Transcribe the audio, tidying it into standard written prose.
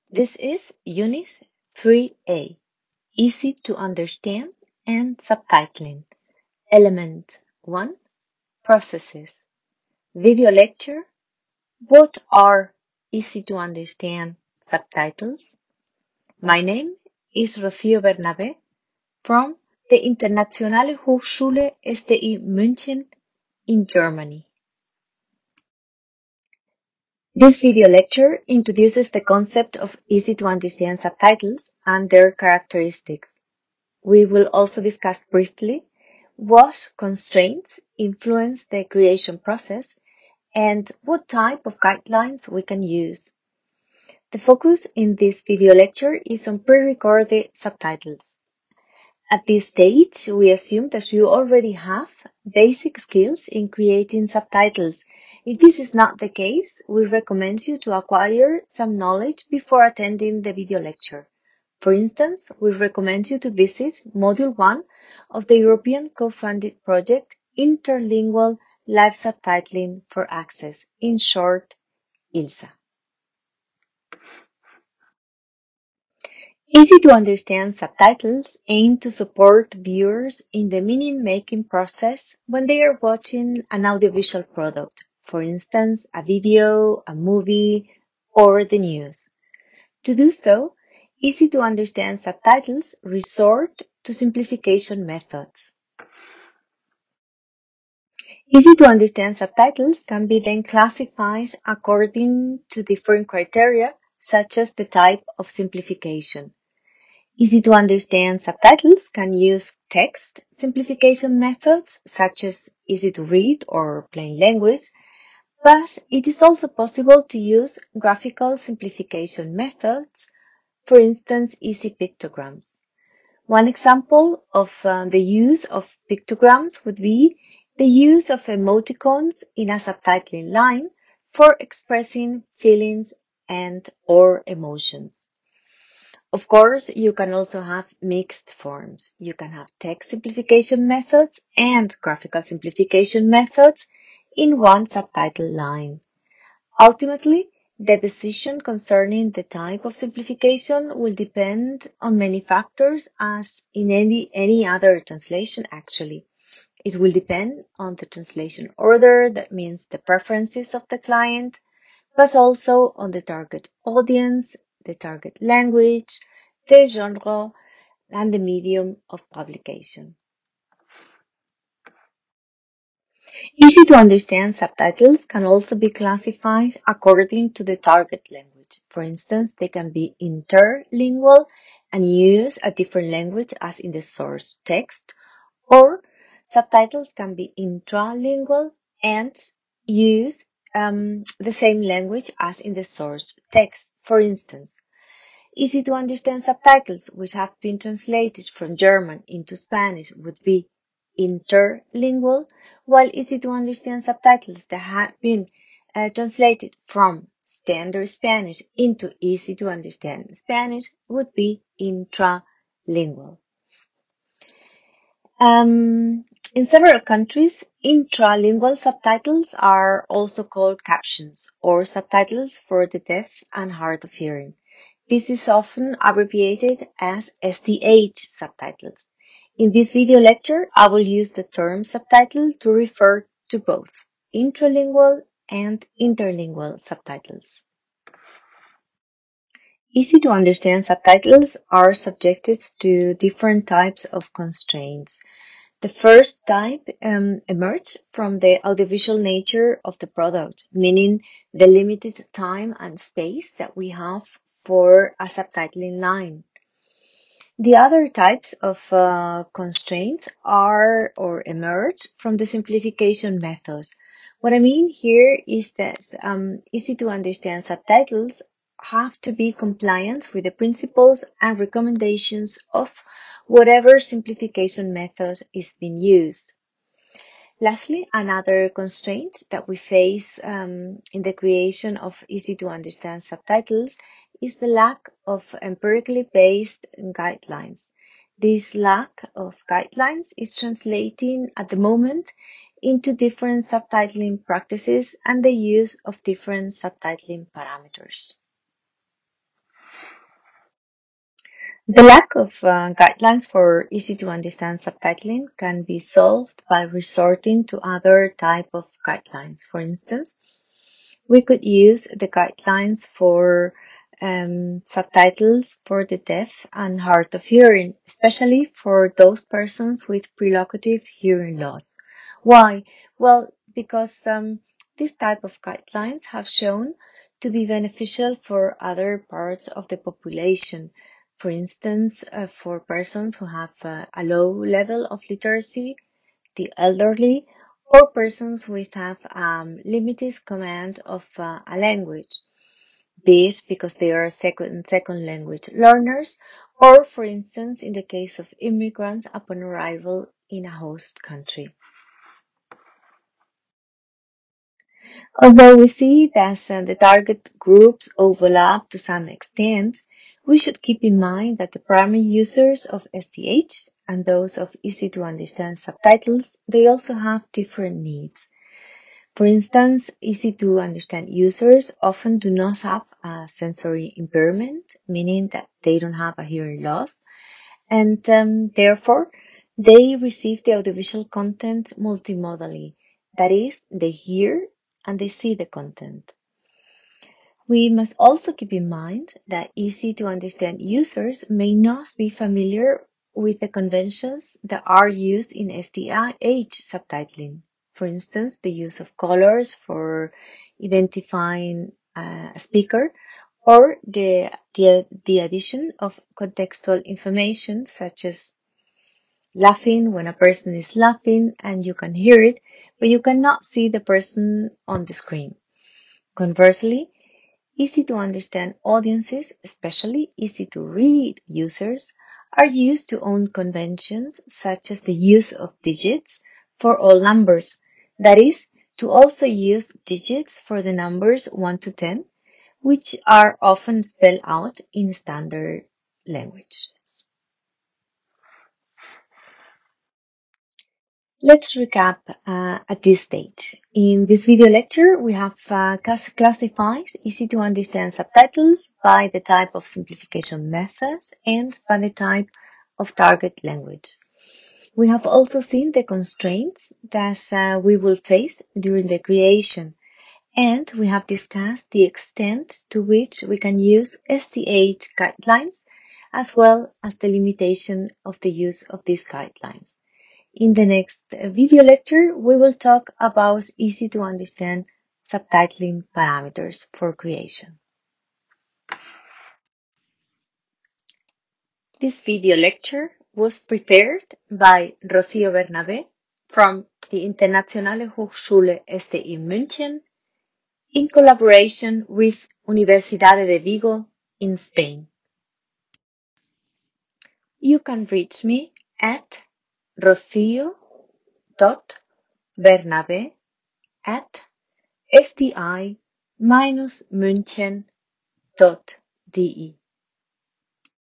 This is Unit 3A, Easy to Understand and Subtitling. Element 1, Processes. Video lecture. What are easy to understand subtitles? My name is Rocío Bernabé from the Internationale Hochschule STI München in Germany. This video lecture introduces the concept of easy to understand subtitles and their characteristics. We will also discuss briefly what constraints influence the creation process and what type of guidelines we can use. The focus in this video lecture is on pre-recorded subtitles. At this stage, we assume that you already have basic skills in creating subtitles. If this is not the case, we recommend you to acquire some knowledge before attending the video lecture. For instance, we recommend you to visit Module 1 of the European co-funded project Interlingual Live Subtitling for Access, in short, ILSA. Easy to understand subtitles aim to support viewers in the meaning-making process when they are watching an audiovisual product, for instance, a video, a movie, or the news. To do so, easy to understand subtitles resort to simplification methods. Easy to understand subtitles can be then classified according to different criteria, such as the type of simplification. Easy to understand subtitles can use text simplification methods such as easy to read or plain language, but it is also possible to use graphical simplification methods, for instance, easy pictograms. One example of the use of pictograms would be the use of emoticons in a subtitling line for expressing feelings and or emotions. Of course, you can also have mixed forms. You can have text simplification methods and graphical simplification methods in one subtitle line. Ultimately, the decision concerning the type of simplification will depend on many factors as in any other translation actually. It will depend on the translation order, that means the preferences of the client, but also on the target audience, the target language, the genre, and the medium of publication. Easy to understand subtitles can also be classified according to the target language. For instance, they can be interlingual and use a different language as in the source text, or subtitles can be intralingual and use the same language as in the source text. For instance, easy to understand subtitles which have been translated from German into Spanish would be interlingual, while easy to understand subtitles that have been translated from standard Spanish into easy to understand Spanish would be intralingual. In several countries, intralingual subtitles are also called captions or subtitles for the deaf and hard of hearing. This is often abbreviated as SDH subtitles. In this video lecture, I will use the term subtitle to refer to both intralingual and interlingual subtitles. Easy to understand subtitles are subjected to different types of constraints. The first type emerged from the audiovisual nature of the product, meaning the limited time and space that we have for a subtitling line. The other types of constraints are or emerge from the simplification methods. What I mean here is that easy to understand subtitles have to be compliant with the principles and recommendations of whatever simplification method is being used. Lastly, another constraint that we face in the creation of easy to understand subtitles is the lack of empirically based guidelines. This lack of guidelines is translating at the moment into different subtitling practices and the use of different subtitling parameters. The lack of guidelines for easy to understand subtitling can be solved by resorting to other type of guidelines. For instance, we could use the guidelines for subtitles for the deaf and hard of hearing, especially for those persons with prelocutive hearing loss. Why? Well, because this type of guidelines have shown to be beneficial for other parts of the population. For instance, for persons who have a low level of literacy, the elderly, or persons with have limited command of a language. This because they are second language learners, or for instance, in the case of immigrants upon arrival in a host country. Although we see that the target groups overlap to some extent, we should keep in mind that the primary users of STH and those of easy to understand subtitles, they also have different needs. For instance, easy to understand users often do not have a sensory impairment, meaning that they don't have a hearing loss, and therefore they receive the audiovisual content multimodally. That is, they hear and they see the content. We must also keep in mind that easy to understand users may not be familiar with the conventions that are used in STH subtitling. For instance, the use of colors for identifying a speaker or the addition of contextual information such as laughing when a person is laughing and you can hear it, but you cannot see the person on the screen. Conversely, easy to understand audiences, especially easy to read users, are used to own conventions such as the use of digits for all numbers. That is, to also use digits for the numbers 1 to 10, which are often spelled out in standard languages. Let's recap at this stage. In this video lecture, we have classified easy to understand subtitles by the type of simplification methods and by the type of target language. We have also seen the constraints that we will face during the creation, and we have discussed the extent to which we can use STH guidelines as well as the limitation of the use of these guidelines. In the next video lecture, we will talk about easy to understand subtitling parameters for creation. This video lecture was prepared by Rocío Bernabé from the Internationale Hochschule STI München in collaboration with Universidade de Vigo in Spain. You can reach me at rocio.bernabe@sti-münchen.de.